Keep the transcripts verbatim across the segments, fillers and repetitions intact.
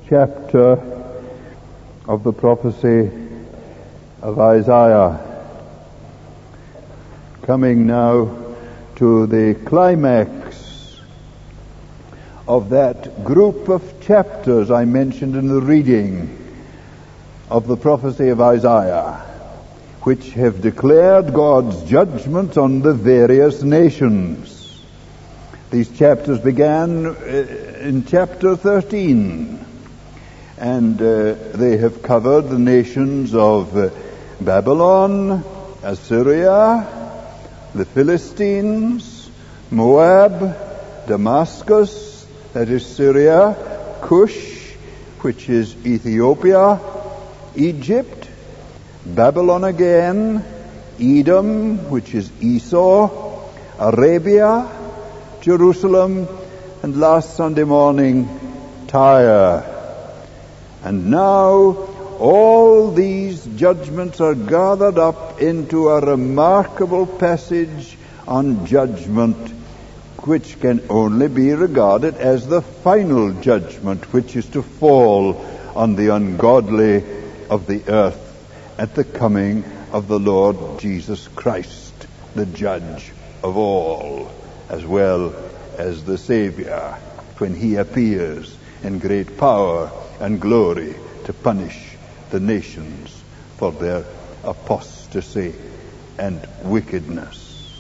chapter of the prophecy of Isaiah. Coming now to the climax of that group of chapters I mentioned in the reading of the prophecy of Isaiah, which have declared God's judgment on the various nations. These chapters began in chapter thirteen, and uh, they have covered the nations of uh, Babylon, Assyria, the Philistines, Moab, Damascus, that is Syria, Cush, which is Ethiopia, Egypt, Babylon again, Edom, which is Esau, Arabia, Jerusalem, and last Sunday morning, Tyre. And now all these judgments are gathered up into a remarkable passage on judgment, which can only be regarded as the final judgment, which is to fall on the ungodly of the earth at the coming of the Lord Jesus Christ, the judge of all, as well as the Savior, when he appears in great power and glory to punish the nations for their apostasy and wickedness.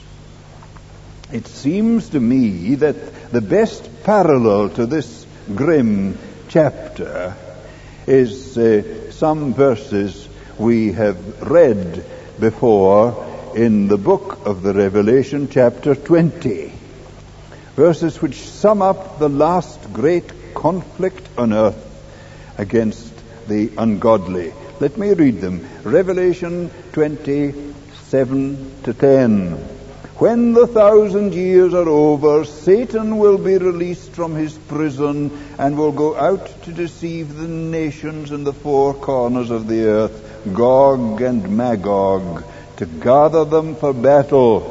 It seems to me that the best parallel to this grim chapter is uh, some verses we have read before in the book of the Revelation, chapter twenty. Verses which sum up the last great conflict on earth against the ungodly. Let me read them. Revelation twenty, seven to ten. When the thousand years are over, Satan will be released from his prison and will go out to deceive the nations in the four corners of the earth, Gog and Magog, to gather them for battle.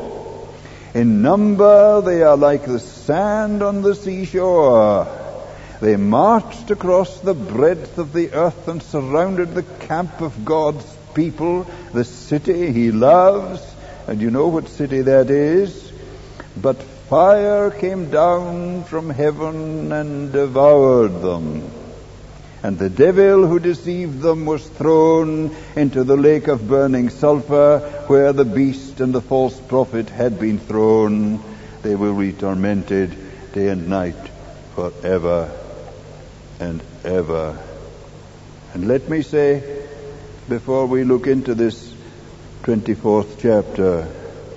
In number they are like the sand on the seashore. They marched across the breadth of the earth and surrounded the camp of God's people, the city he loves. And you know what city that is? But fire came down from heaven and devoured them. And the devil who deceived them was thrown into the lake of burning sulfur, where the beast and the false prophet had been thrown. They will be tormented day and night forever and ever. And let me say, before we look into this twenty-fourth chapter,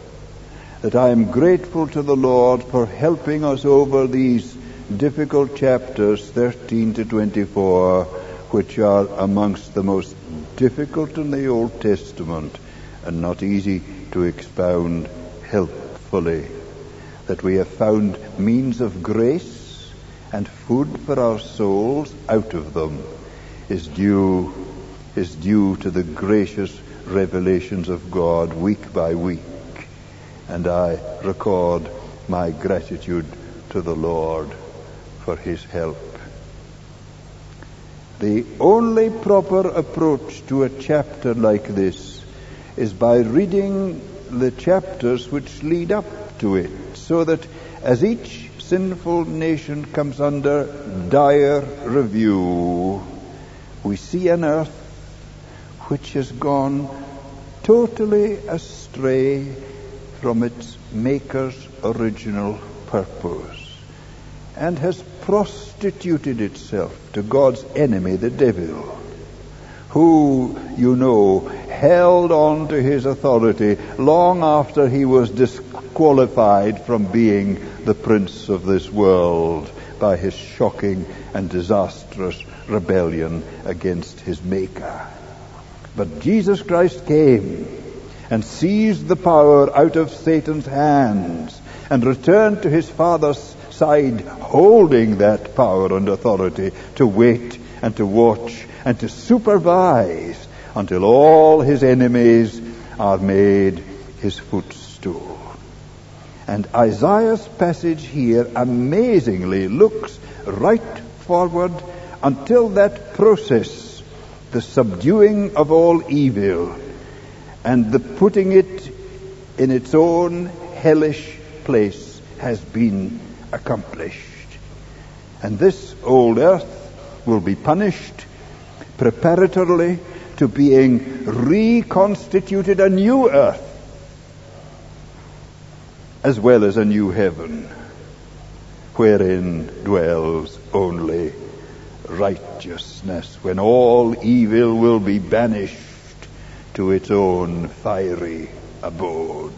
that I am grateful to the Lord for helping us over these difficult chapters thirteen to twenty-four, which are amongst the most difficult in the Old Testament and not easy to expound helpfully. That we have found means of grace and food for our souls out of them is due is due to the gracious revelations of God week by week. And I record my gratitude to the Lord for his help. The only proper approach to a chapter like this is by reading the chapters which lead up to it, so that as each sinful nation comes under dire review, we see an earth which has gone totally astray from its Maker's original purpose, and has prostituted itself to God's enemy, the devil, who, you know, held on to his authority long after he was disqualified from being the prince of this world by his shocking and disastrous rebellion against his Maker. But Jesus Christ came and seized the power out of Satan's hands and returned to his Father's side, holding that power and authority to wait and to watch and to supervise until all his enemies are made his footstool. And Isaiah's passage here amazingly looks right forward until that process, the subduing of all evil and the putting it in its own hellish place has been accomplished. And this old earth will be punished preparatorily to being reconstituted a new earth, as well as a new heaven, wherein dwells only righteousness, when all evil will be banished to its own fiery abode.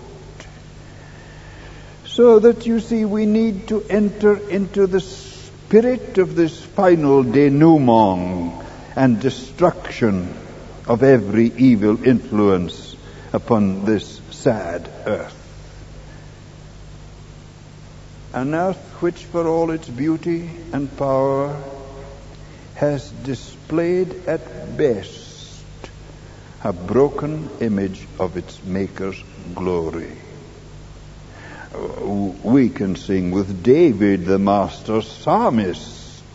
So that, you see, we need to enter into the spirit of this final denouement and destruction of every evil influence upon this sad earth. An earth which, for all its beauty and power, has displayed at best a broken image of its Maker's glory. We can sing with David, the master psalmist,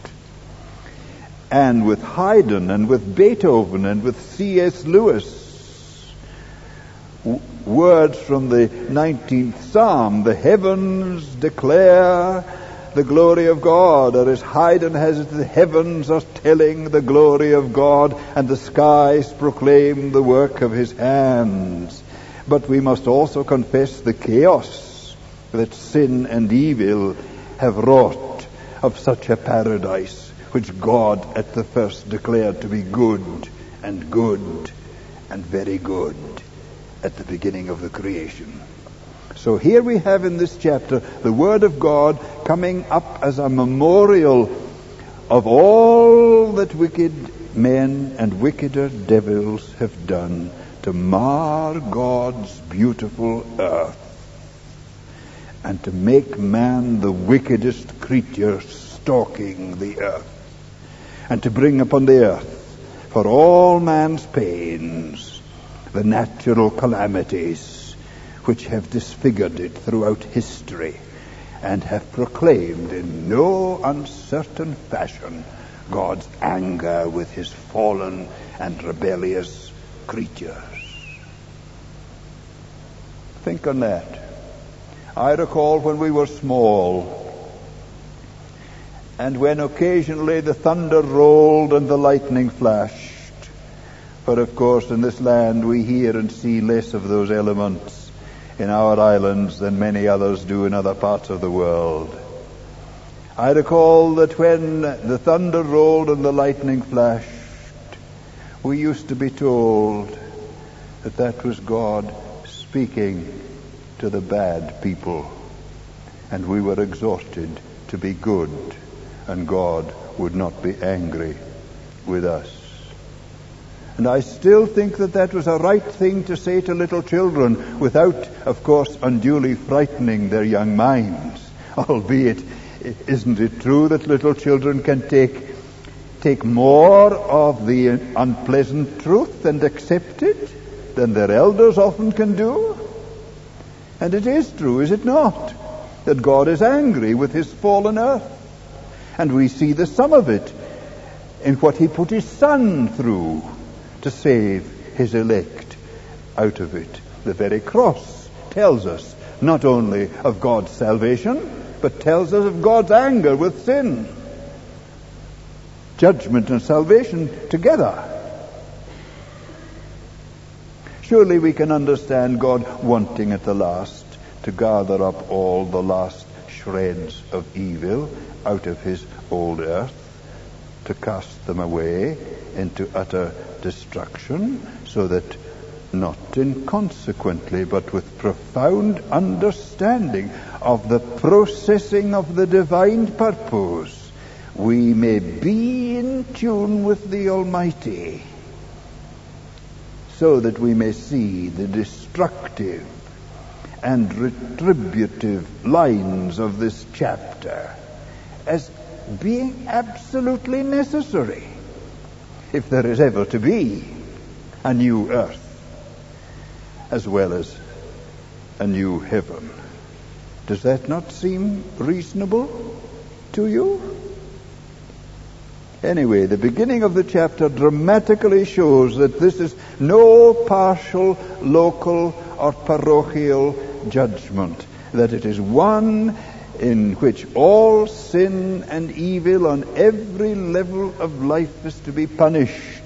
and with Haydn, and with Beethoven, and with C S Lewis. W- words from the nineteenth Psalm: the heavens declare the glory of God, or as Haydn has it, the heavens are telling the glory of God, and the skies proclaim the work of his hands. But we must also confess the chaos that sin and evil have wrought of such a paradise, which God at the first declared to be good and good and very good at the beginning of the creation. So here we have in this chapter the Word of God coming up as a memorial of all that wicked men and wickeder devils have done to mar God's beautiful earth, and to make man the wickedest creature stalking the earth, and to bring upon the earth, for all man's pains, the natural calamities which have disfigured it throughout history, and have proclaimed in no uncertain fashion God's anger with his fallen and rebellious creatures. Think on that. I recall when we were small, and when occasionally the thunder rolled and the lightning flashed. For of course in this land we hear and see less of those elements in our islands than many others do in other parts of the world. I recall that when the thunder rolled and the lightning flashed, we used to be told that that was God speaking to the bad people, and we were exhorted to be good, and God would not be angry with us. And I still think that that was a right thing to say to little children, without, of course, unduly frightening their young minds. Albeit, isn't it true that little children can take take more of the unpleasant truth and accept it than their elders often can do? And it is true, is it not, that God is angry with his fallen earth? And we see the sum of it in what he put his Son through to save his elect out of it. The very cross tells us not only of God's salvation, but tells us of God's anger with sin. Judgment and salvation together. Surely we can understand God wanting at the last to gather up all the last shreds of evil out of his old earth, to cast them away into utter destruction, so that not inconsequently, but with profound understanding of the processing of the divine purpose, we may be in tune with the Almighty, so that we may see the destructive and retributive lines of this chapter as being absolutely necessary if there is ever to be a new earth as well as a new heaven. Does that not seem reasonable to you? Anyway, the beginning of the chapter dramatically shows that this is no partial, local, or parochial judgment, that it is one in which all sin and evil on every level of life is to be punished.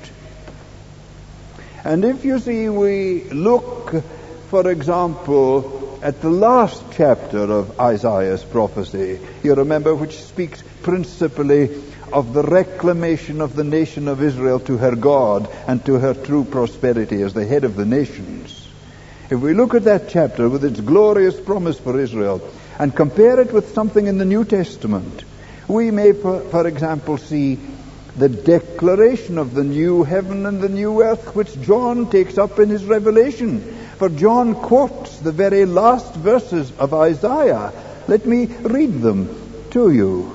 And if you see, we look, for example, at the last chapter of Isaiah's prophecy, you remember, which speaks principally of the reclamation of the nation of Israel to her God and to her true prosperity as the head of the nations. If we look at that chapter with its glorious promise for Israel and compare it with something in the New Testament, we may, for, for example, see the declaration of the new heaven and the new earth, which John takes up in his Revelation. For John quotes the very last verses of Isaiah. Let me read them to you.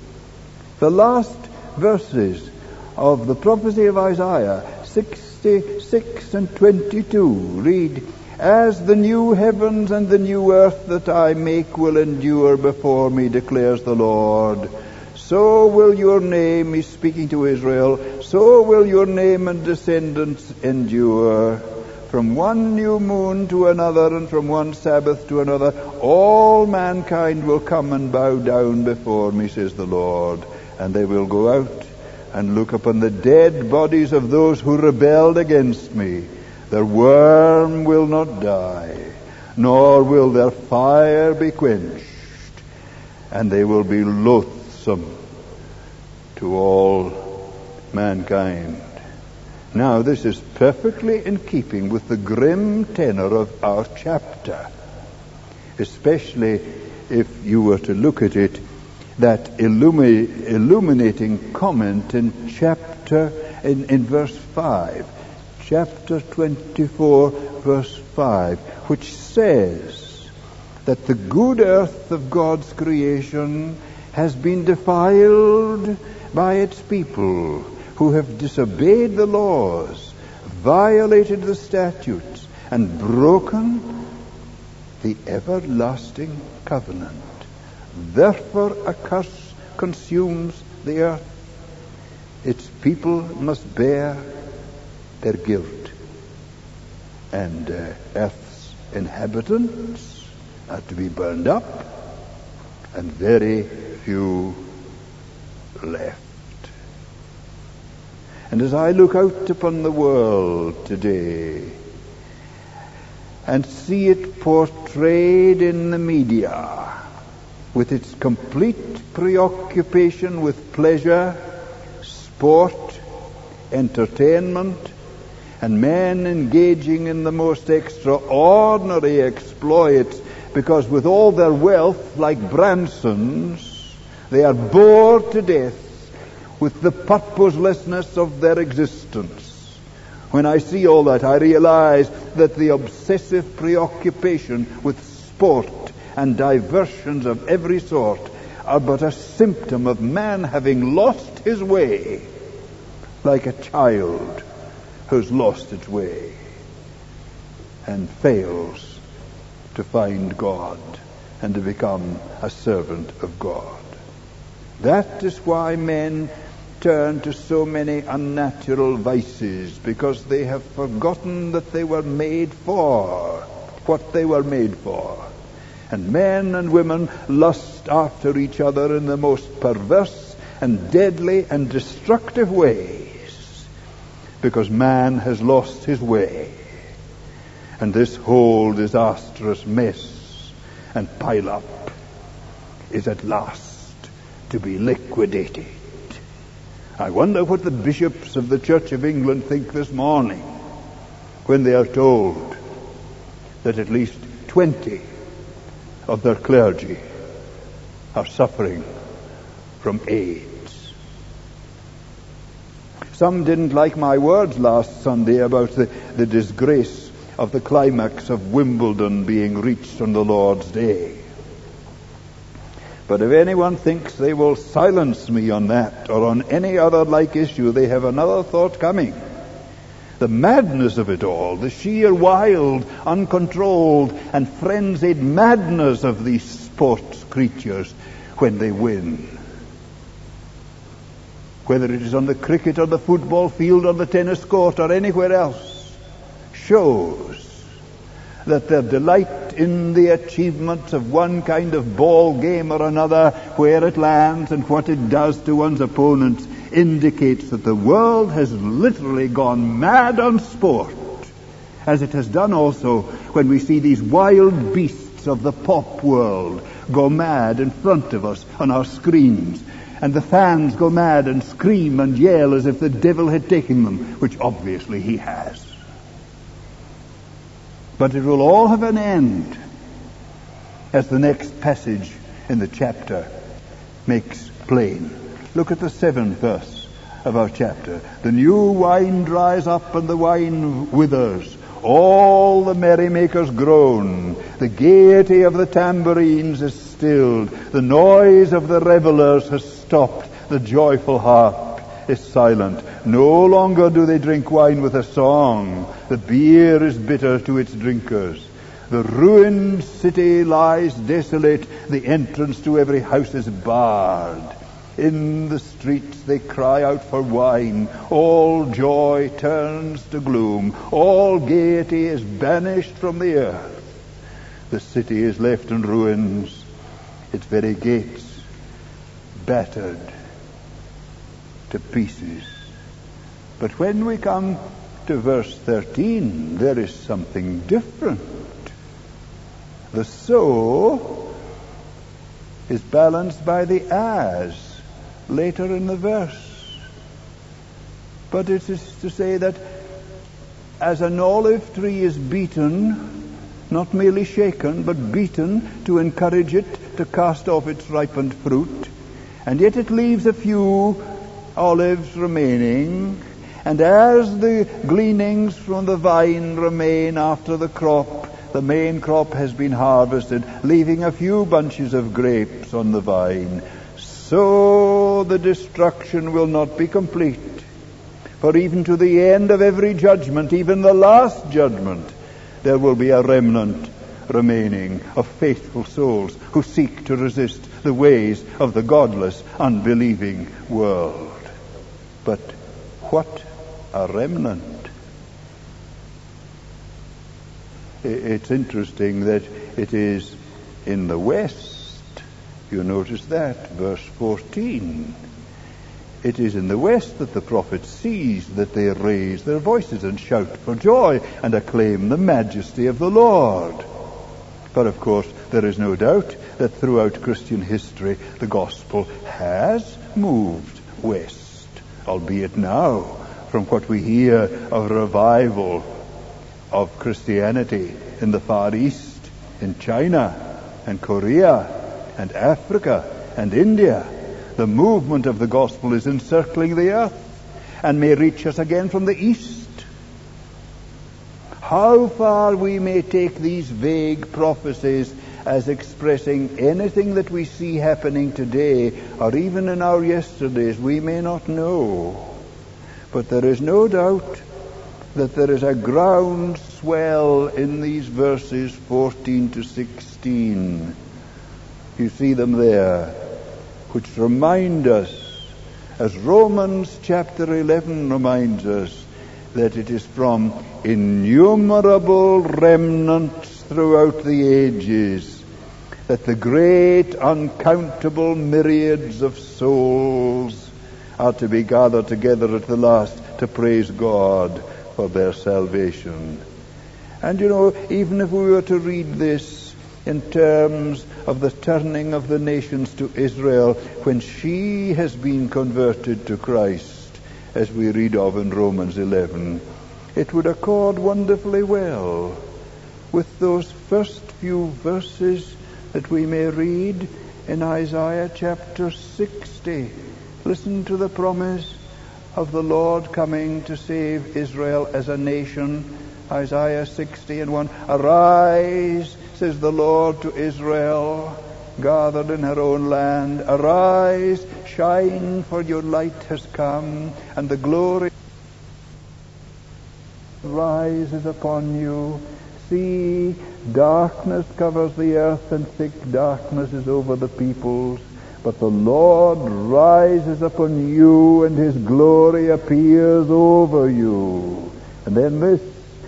The last verses of the prophecy of Isaiah, sixty-six and twenty-two, read, "As the new heavens and the new earth that I make will endure before me, declares the Lord, so will your name," he's speaking to Israel, "so will your name and descendants endure. From one new moon to another, and from one Sabbath to another, all mankind will come and bow down before me, says the Lord. And they will go out and look upon the dead bodies of those who rebelled against me. Their worm will not die, nor will their fire be quenched, and they will be loathsome to all mankind." Now, this is perfectly in keeping with the grim tenor of our chapter, especially if you were to look at it, that illumi- illuminating comment in chapter, in, in verse five, chapter twenty-four, verse five, which says that the good earth of God's creation has been defiled by its people who have disobeyed the laws, violated the statutes, and broken the everlasting covenant. Therefore a curse consumes the earth. Its people must bear their guilt, and uh, earth's inhabitants are to be burned up, and very few left. And as I look out upon the world today and see it portrayed in the media, with its complete preoccupation with pleasure, sport, entertainment, and men engaging in the most extraordinary exploits, because with all their wealth, like Branson's, they are bored to death with the purposelessness of their existence. When I see all that, I realize that the obsessive preoccupation with sport and diversions of every sort are but a symptom of man having lost his way, like a child who's lost its way and fails to find God and to become a servant of God. That is why men turn to so many unnatural vices, because they have forgotten that they were made for what they were made for. And men and women lust after each other in the most perverse and deadly and destructive ways, because man has lost his way. And this whole disastrous mess and pile-up is at last to be liquidated. I wonder what the bishops of the Church of England think this morning when they are told that at least twenty of their clergy are suffering from AIDS. Some didn't like my words last Sunday about the, the disgrace of the climax of Wimbledon being reached on the Lord's Day. But if anyone thinks they will silence me on that or on any other like issue, they have another thought coming. The madness of it all, the sheer wild, uncontrolled, and frenzied madness of these sports creatures when they win. whether it is on the cricket or the football field or the tennis court or anywhere else, shows that their delight in the achievements of one kind of ball game or another, where it lands and what it does to one's opponents, indicates that the world has literally gone mad on sport, as it has done also when we see these wild beasts of the pop world go mad in front of us on our screens, and the fans go mad and scream and yell as if the devil had taken them, which obviously he has. But it will all have an end, as the next passage in the chapter makes plain. Look at the seventh verse of our chapter. The new wine dries up and the wine withers. All the merrymakers groan. The gaiety of the tambourines is stilled. The noise of the revelers has stopped. The joyful harp is silent. No longer do they drink wine with a song. The beer is bitter to its drinkers. The ruined city lies desolate. The entrance to every house is barred. In the streets they cry out for wine. All joy turns to gloom. All gaiety is banished from the earth. The city is left in ruins, its very gates battered to pieces. But when we come to verse thirteen, there is something different. The so is balanced by the as later in the verse. But it is to say that as an olive tree is beaten, not merely shaken, but beaten to encourage it to cast off its ripened fruit, and yet it leaves a few olives remaining, and as the gleanings from the vine remain after the crop, the main crop has been harvested, leaving a few bunches of grapes on the vine, so the destruction will not be complete. For even to the end of every judgment, even the last judgment, there will be a remnant remaining of faithful souls who seek to resist the ways of the godless, unbelieving world. But what a remnant! It's interesting that it is in the West. You notice that, verse fourteen. It is in the West that the prophet sees that they raise their voices and shout for joy and acclaim the majesty of the Lord. But of course, there is no doubt that throughout Christian history, the gospel has moved west, albeit now, from what we hear of revival of Christianity in the Far East, in China and Korea and Africa and India, the movement of the gospel is encircling the earth and may reach us again from the east. How far we may take these vague prophecies as expressing anything that we see happening today or even in our yesterdays, we may not know. But there is no doubt that there is a ground swell in these verses fourteen to sixteen. You see them there, which remind us, as Romans chapter eleven reminds us, that it is from innumerable remnants throughout the ages that the great uncountable myriads of souls are to be gathered together at the last to praise God for their salvation. And you know, even if we were to read this in terms of the turning of the nations to Israel when she has been converted to Christ, as we read of in Romans eleven, it would accord wonderfully well with those first few verses that we may read in Isaiah chapter sixty. Listen to the promise of the Lord coming to save Israel as a nation. Isaiah sixty and one. Arise, says the Lord to Israel, gathered in her own land. Arise, shine, for your light has come, and the glory rises upon you. See, darkness covers the earth, and thick darkness is over the peoples. but the Lord rises upon you, and his glory appears over you. And then this,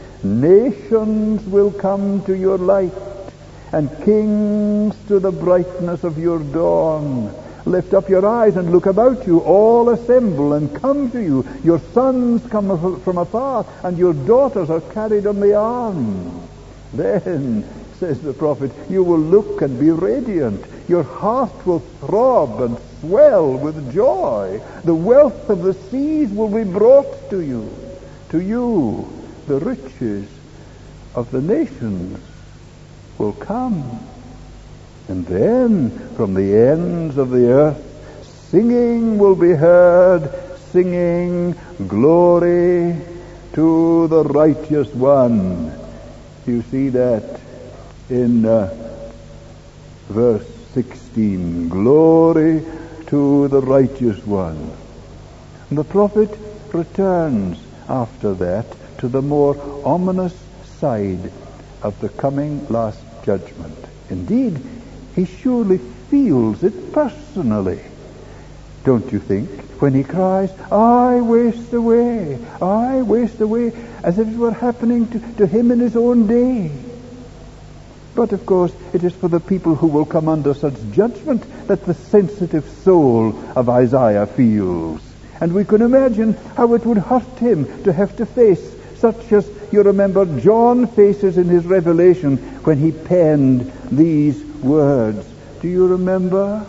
nations will come to your light, and kings to the brightness of your dawn. Lift up your eyes and look about you. All assemble and come to you. Your sons come from afar, and your daughters are carried on the arm. Then, says the prophet, you will look and be radiant. Your heart will throb and swell with joy. The wealth of the seas will be brought to you. To you, the riches of the nations will come. And then, from the ends of the earth, singing will be heard, singing, glory to the righteous one. You see that in uh, verse sixteen. Glory to the righteous one. And the prophet returns after that to the more ominous side of the coming last judgment. Indeed, he surely feels it personally, don't you think? When he cries, I waste away, I waste away, as if it were happening to, to him in his own day. But of course, it is for the people who will come under such judgment that the sensitive soul of Isaiah feels. And we can imagine how it would hurt him to have to face such as you remember John faces in his Revelation when he penned these words. Do you remember?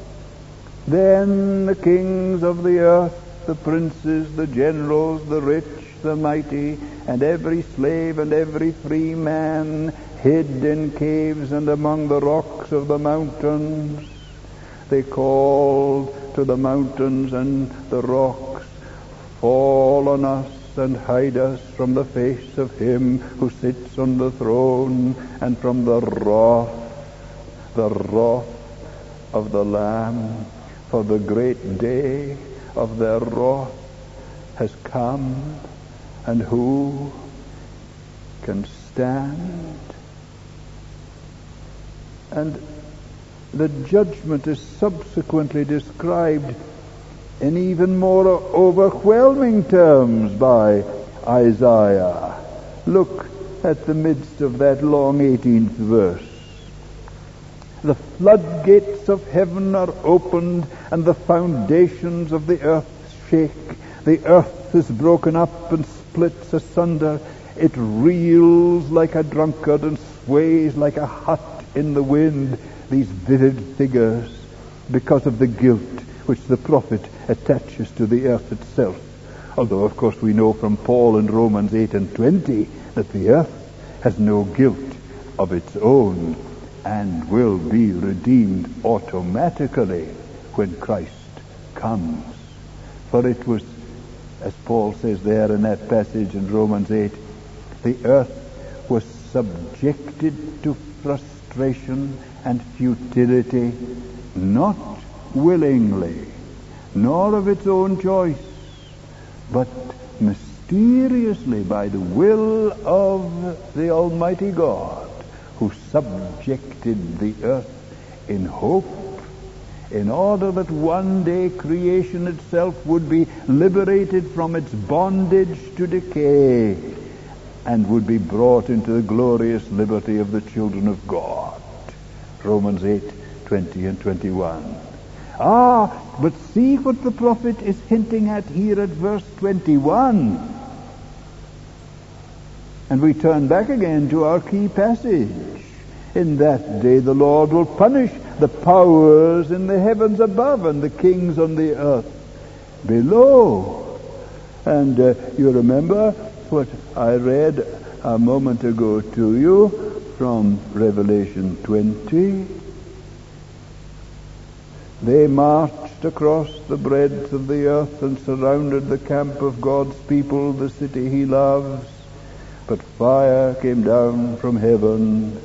Then the kings of the earth, the princes, the generals, the rich, the mighty, and every slave and every free man hid in caves and among the rocks of the mountains. They called to the mountains and the rocks, fall on us and hide us from the face of him who sits on the throne and from the wrath, the wrath of the Lamb. For the great day of their wrath has come, and who can stand? And the judgment is subsequently described in even more overwhelming terms by Isaiah. Look at the midst of that long eighteenth verse. The floodgates of heaven are opened, and the foundations of the earth shake. The earth is broken up and splits asunder. It reels like a drunkard and sways like a hut in the wind. These vivid figures, because of the guilt which the prophet attaches to the earth itself. Although, of course, we know from Paul in Romans eight and twenty that the earth has no guilt of its own and will be redeemed automatically when Christ comes. For it was, as Paul says there in that passage in Romans eight, the earth was subjected to frustration and futility, not willingly, nor of its own choice, but mysteriously by the will of the Almighty God, who subjected the earth in hope, in order that one day creation itself would be liberated from its bondage to decay and would be brought into the glorious liberty of the children of God. Romans eight, twenty and twenty-one. Ah, but see what the prophet is hinting at here at verse twenty-one. And we turn back again to our key passage. In that day the Lord will punish the powers in the heavens above and the kings on the earth below. And uh, you remember what I read a moment ago to you from Revelation twenty. They marched across the breadth of the earth and surrounded the camp of God's people, the city he loves. But fire came down from heaven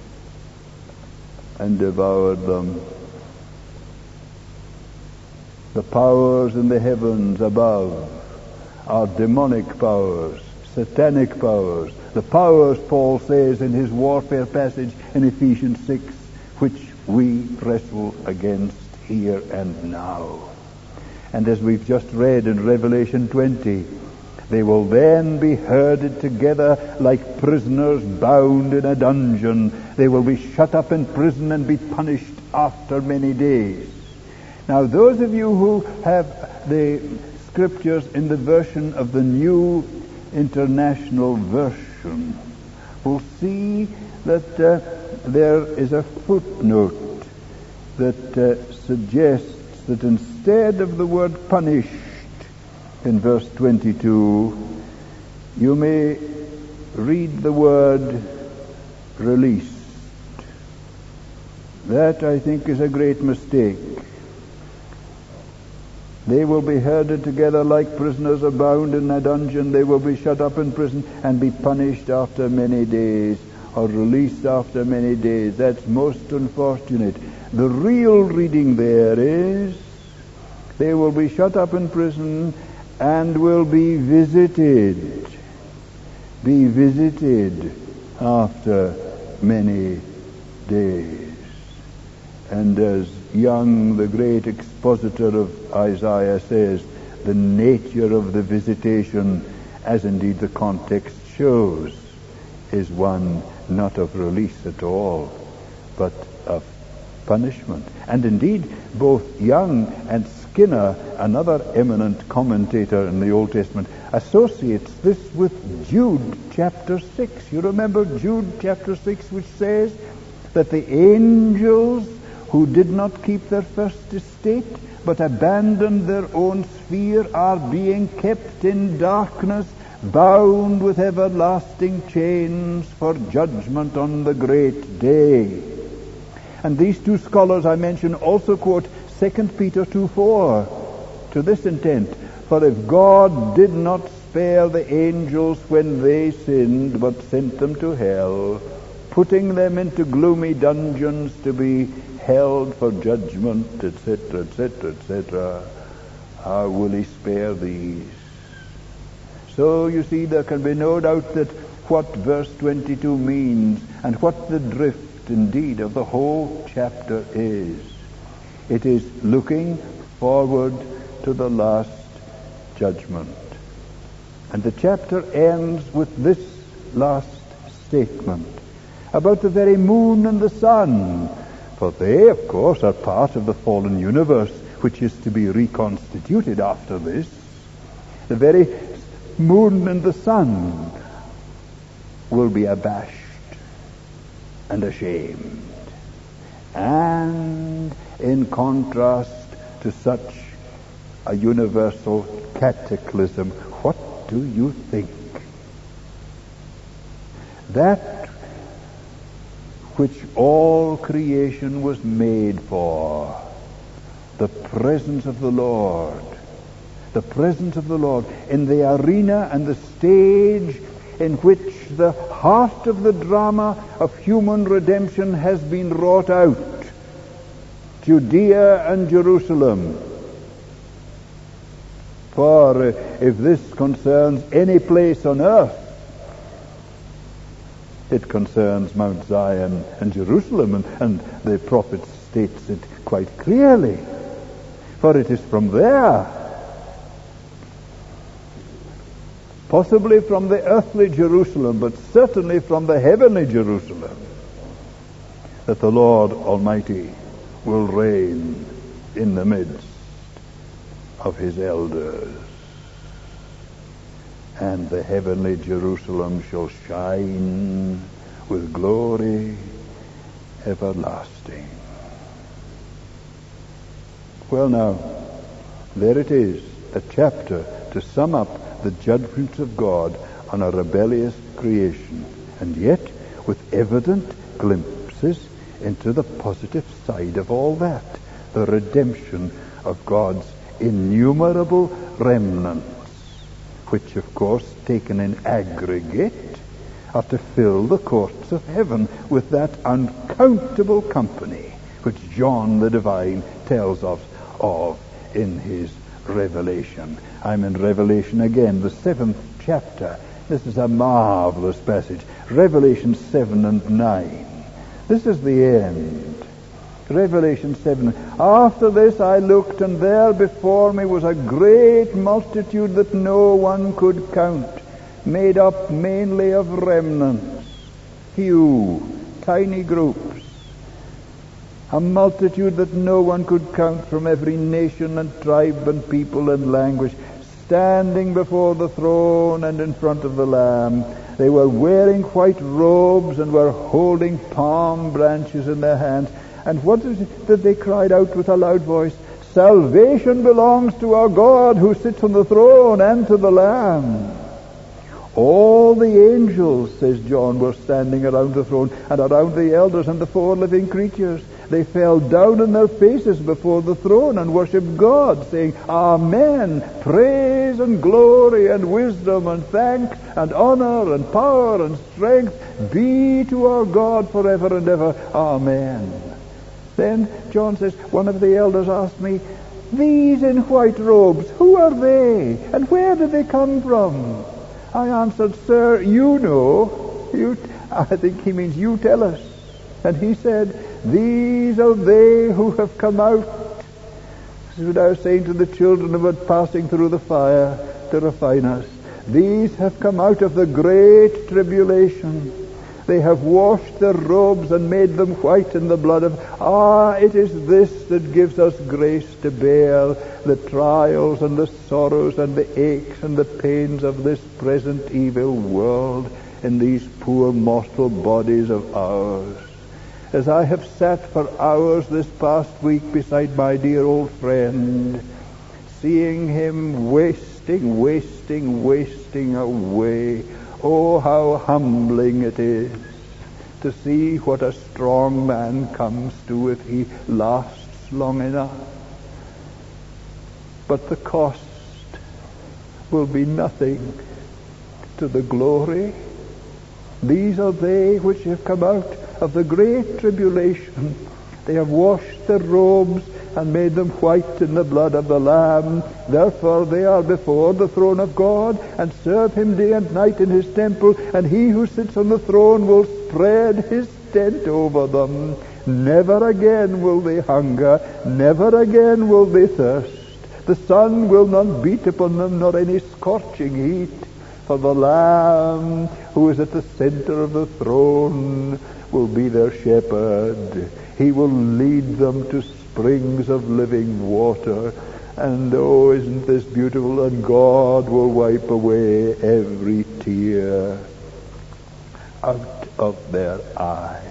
and devoured them. The powers in the heavens above are demonic powers, satanic powers, the powers, Paul says in his warfare passage in Ephesians six, which we wrestle against here and now. And as we've just read in Revelation twenty, they will then be herded together like prisoners bound in a dungeon. They will be shut up in prison and be punished after many days. Now, those of you who have the scriptures in the version of the New International Version will see that uh, there is a footnote that uh, suggests that instead of the word punished in verse twenty-two, you may read the word released. That, I think, is a great mistake. They will be herded together like prisoners are bound in a dungeon. They will be shut up in prison and be punished after many days, or released after many days. That's most unfortunate. The real reading there is, they will be shut up in prison and will be visited. Be visited after many days. And as Young, the great expositor of Isaiah, says, the nature of the visitation, as indeed the context shows, is one not of release at all, but of punishment. And indeed, both Young and Skinner, another eminent commentator in the Old Testament, associates this with Jude chapter six. You remember Jude chapter six, which says that the angels who did not keep their first estate, but abandoned their own sphere, are being kept in darkness, bound with everlasting chains for judgment on the great day. And these two scholars I mentioned also quote Second Peter two four to this intent: for if God did not spare the angels when they sinned, but sent them to hell, putting them into gloomy dungeons to be held for judgment, et cetera, et cetera, et cetera, how will he spare these? So you see, there can be no doubt that what verse twenty-two means, and what the drift indeed of the whole chapter is. It is looking forward to the last judgment. And the chapter ends with this last statement about the very moon and the sun. For they, of course, are part of the fallen universe, which is to be reconstituted after this. The very moon and the sun will be abashed and ashamed. And in contrast to such a universal cataclysm, what do you think? That which all creation was made for, the presence of the Lord, the presence of the Lord in the arena and the stage in which the heart of the drama of human redemption has been wrought out, Judea and Jerusalem. For if this concerns any place on earth, it concerns Mount Zion and Jerusalem, and, and the prophet states it quite clearly. For it is from there, possibly from the earthly Jerusalem, but certainly from the heavenly Jerusalem, that the Lord Almighty will reign in the midst of his elders. And the heavenly Jerusalem shall shine with glory everlasting. Well now, there it is, a chapter to sum up the judgments of God on a rebellious creation, and yet with evident glimpses into the positive side of all that, the redemption of God's innumerable remnants, which of course, taken in aggregate, are to fill the courts of heaven with that uncountable company which John the Divine tells us of in his Revelation. I'm in Revelation again, the seventh chapter. This is a marvelous passage. Revelation seven and nine. This is the end. Revelation seven. After this I looked, and there before me was a great multitude that no one could count, made up mainly of remnants, few, tiny groups, a multitude that no one could count from every nation and tribe and people and language, standing before the throne and in front of the Lamb. They were wearing white robes and were holding palm branches in their hands. And what is it that they cried out with a loud voice? Salvation belongs to our God who sits on the throne and to the Lamb. All the angels, says John, were standing around the throne and around the elders and the four living creatures. They fell down on their faces before the throne and worshipped God, saying, Amen, praise and glory and wisdom and thanks and honor and power and strength be to our God forever and ever. Amen. Then John says, one of the elders asked me, these in white robes, who are they and where did they come from? I answered, Sir, you know. You, I think he means you tell us. And he said, these are they who have come out. This is what I was saying to the children about passing through the fire to refine us. These have come out of the great tribulation. They have washed their robes and made them white in the blood of... Ah, it is this that gives us grace to bear the trials and the sorrows and the aches and the pains of this present evil world in these poor mortal bodies of ours. As I have sat for hours this past week beside my dear old friend, seeing him wasting, wasting, wasting away, oh, how humbling it is to see what a strong man comes to if he lasts long enough. But the cost will be nothing to the glory. These are they which have come out of the great tribulation. They have washed their robes and made them white in the blood of the Lamb. Therefore they are before the throne of God and serve him day and night in his temple, and he who sits on the throne will spread his tent over them. Never again will they hunger, never again will they thirst. The sun will not beat upon them, nor any scorching heat. For the Lamb who is at the center of the throne will be their shepherd. He will lead them to springs of living water. And oh, isn't this beautiful? And God will wipe away every tear out of their eyes.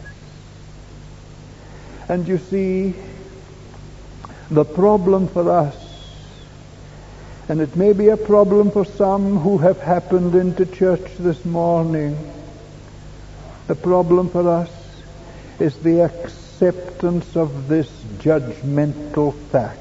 And you see, the problem for us, and it may be a problem for some who have happened into church this morning, the problem for us is the acceptance of this judgmental fact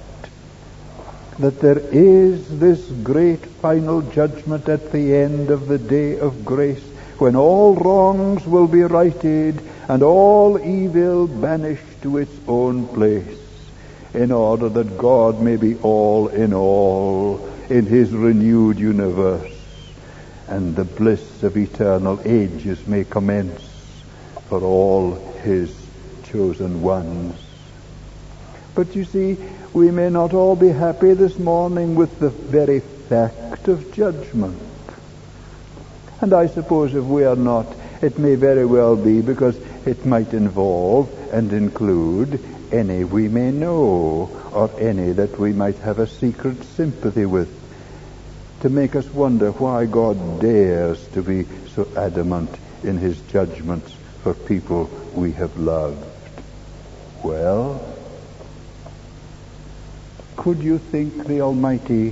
that there is this great final judgment at the end of the day of grace, when all wrongs will be righted and all evil banished to its own place, in order that God may be all in all in his renewed universe, and the bliss of eternal ages may commence for all his chosen ones. But you see, we may not all be happy this morning with the very fact of judgment. And I suppose if we are not, it may very well be because it might involve and include any we may know, or any that we might have a secret sympathy with, to make us wonder why God dares to be so adamant in his judgments for people we have loved. Well, could you think the Almighty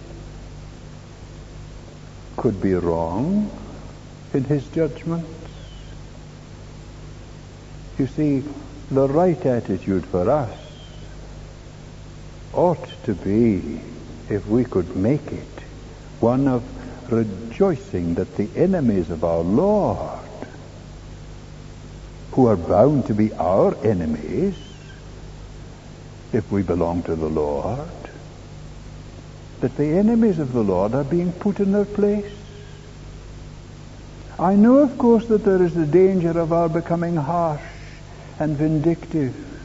could be wrong in his judgments? You see, the right attitude for us ought to be, if we could make it, one of rejoicing that the enemies of our Lord, who are bound to be our enemies if we belong to the Lord, that the enemies of the Lord are being put in their place. I know, of course, that there is the danger of our becoming harsh and vindictive.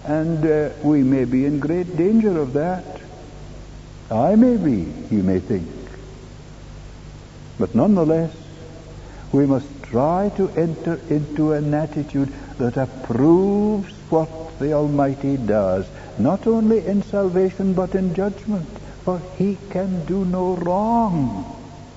And uh, we may be in great danger of that. I may be, you may think. But nonetheless, we must try to enter into an attitude that approves what the Almighty does, not only in salvation but in judgment, for He can do no wrong.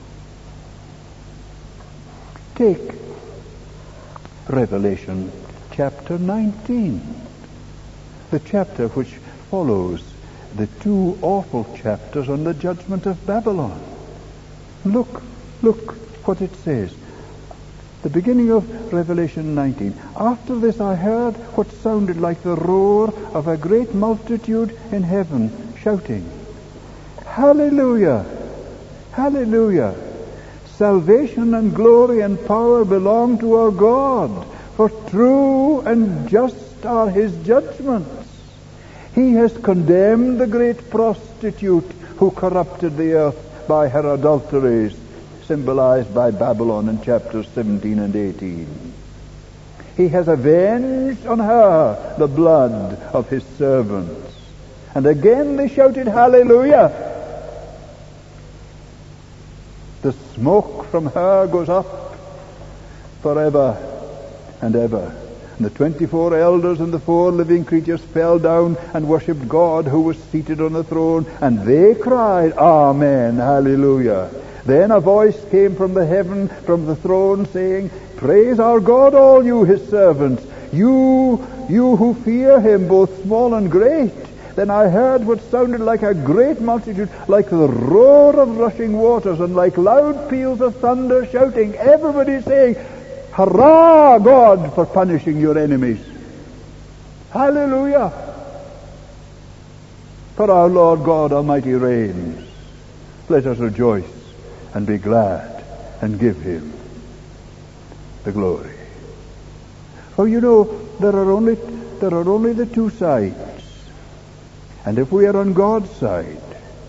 Take Revelation chapter nineteen, the chapter which follows the two awful chapters on the judgment of Babylon. Look, look what it says. The beginning of Revelation nineteen. After this I heard what sounded like the roar of a great multitude in heaven, shouting, Hallelujah! Hallelujah! Salvation and glory and power belong to our God, for true and just are His judgments. He has condemned the great prostitute who corrupted the earth by her adulteries, symbolized by Babylon in chapters seventeen and eighteen. He has avenged on her the blood of His servants. And again they shouted, Hallelujah! The smoke from her goes up forever and ever. And the twenty-four elders and the four living creatures fell down and worshipped God who was seated on the throne, and they cried, Amen, Hallelujah. Then a voice came from the heaven, from the throne, saying, Praise our God, all you His servants, you, you who fear Him, both small and great. Then I heard what sounded like a great multitude, like the roar of rushing waters, and like loud peals of thunder, shouting, everybody saying, Hurrah, God, for punishing your enemies. Hallelujah. For our Lord God Almighty reigns. Let us rejoice and be glad and give Him the glory. For you know, there are only there are only the two sides. And if we are on God's side,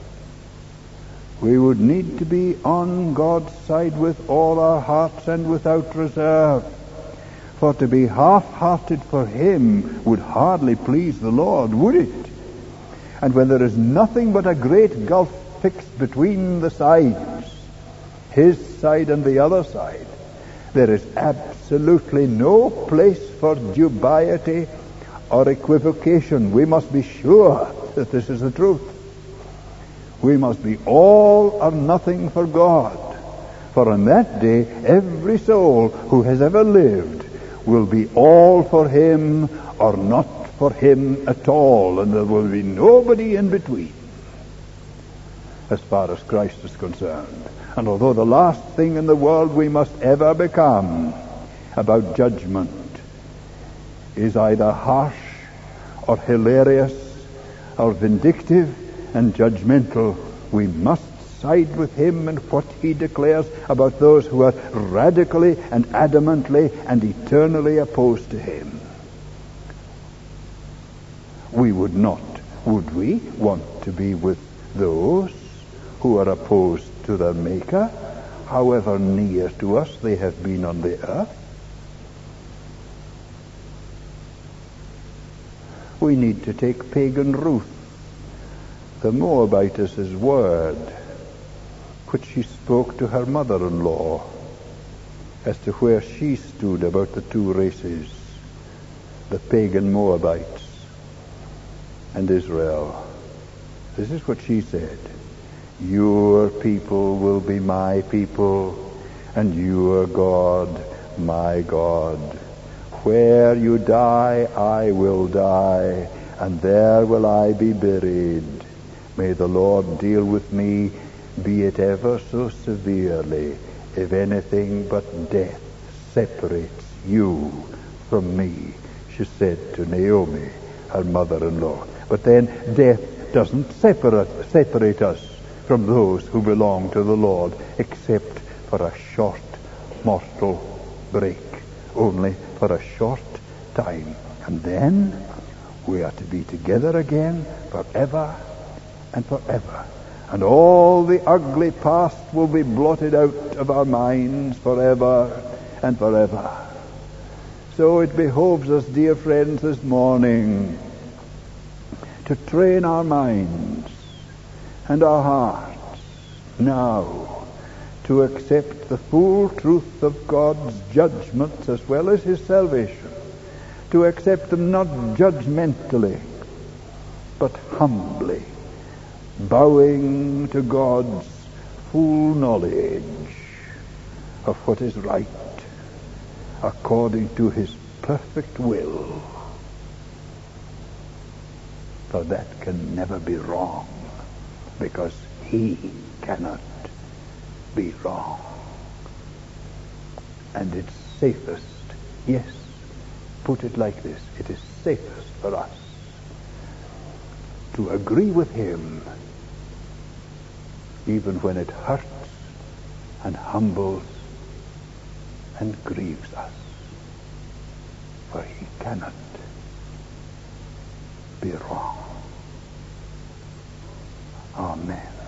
we would need to be on God's side with all our hearts and without reserve. For to be half-hearted for Him would hardly please the Lord, would it? And when there is nothing but a great gulf fixed between the sides, His side and the other side, there is absolutely no place for dubiety or equivocation. We must be sure that this is the truth. We must be all or nothing for God. For on that day, every soul who has ever lived will be all for Him or not for Him at all, and there will be nobody in between as far as Christ is concerned. And although the last thing in the world we must ever become about judgment is either harsh or hilarious or vindictive and judgmental, we must side with Him in what He declares about those who are radically and adamantly and eternally opposed to Him. We would not, would we, want to be with those who are opposed to their Maker, however near to us they have been on the earth? We need to take pagan Ruth, the Moabitess' word, which she spoke to her mother-in-law as to where she stood about the two races, the pagan Moabites and Israel. This is what she said. Your people will be my people, and your God my God. Where you die, I will die, and there will I be buried. May the Lord deal with me, be it ever so severely, if anything but death separates you from me, she said to Naomi, her mother-in-law. But then death doesn't separate, separate us from those who belong to the Lord, except for a short mortal break, only for a short time. And then we are to be together again forever and forever. And all the ugly past will be blotted out of our minds forever and forever. So it behoves us, dear friends, this morning to train our minds and our hearts now to accept the full truth of God's judgments as well as his salvation, to accept them not judgmentally, but humbly, bowing to God's full knowledge of what is right according to his perfect will. For that can never be wrong, because he cannot be wrong. And it's safest, yes, put it like this, it is safest for us to agree with him even when it hurts and humbles and grieves us, for he cannot be wrong. Amen.